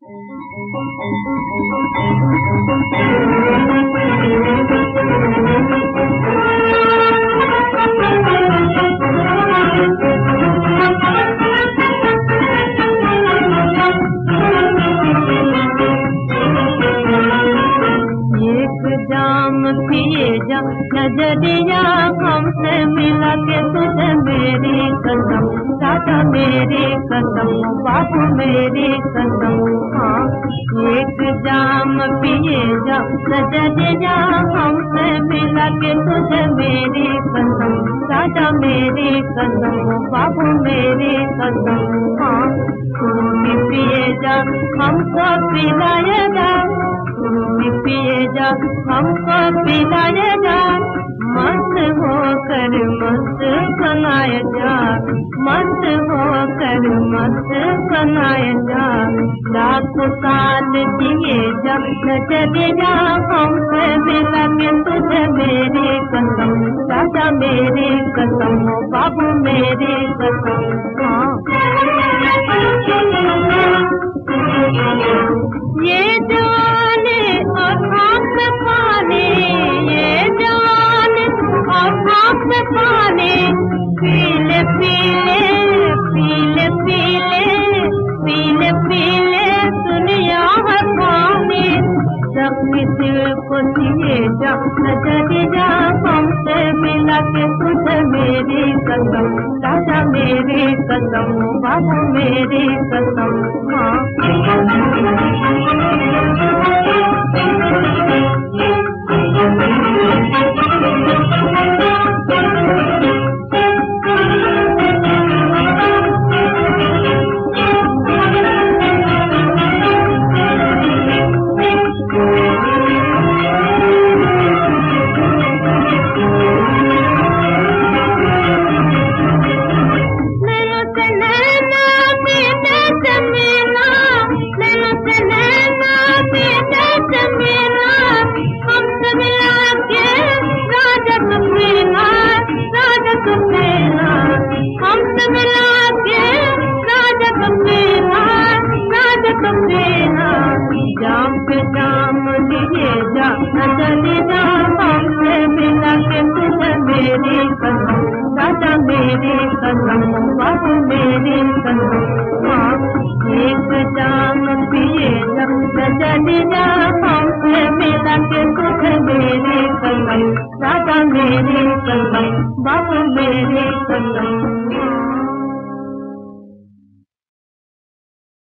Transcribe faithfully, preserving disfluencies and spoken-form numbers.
जाम पिए जा नजरिया हमसे मिला के तुझे मेरी कसम, दादा मेरी कसम, बाबू मेरी कसम। हाँ एक जाम पिए जा नजरिया हमसे मिला के तुझे मेरी कसम, दादा मेरी कसम, बाबू मेरी कसम। हाँ तू भी पिए जा हमको पिलाएगा, पिए जा हमको पिलाएगा, मस्त होकर मस्त बनाए जा, मस्त होकर मस्त बनाए जा। लाखों साल जिए जा चले जा हमसे मिला के तुझे मेरी कसम, दादा मेरी कसम, बाबू मेरी कसम। ये जाने और आँख में पानी, ये जाने और आँख में पानी, पीले पीले पीले पीले पीले पीले दुनिया है पानी। जख्मी दिल को दिए जा नजर जा हमसे मिला के तुझे मेरी कसम, दादा मेरी कसम, बाबू मेरी कसम। जाम पे जाम लिए जा चले जा हमसे मिला के तुझे मेरी कसम, दादा मेरी कसम, बाबू मेरी कसम। हाँ एक जाम पिए जा चले जा हमसे मिला के तुझे मेरी कसम, दादा मेरी कसम, बाबू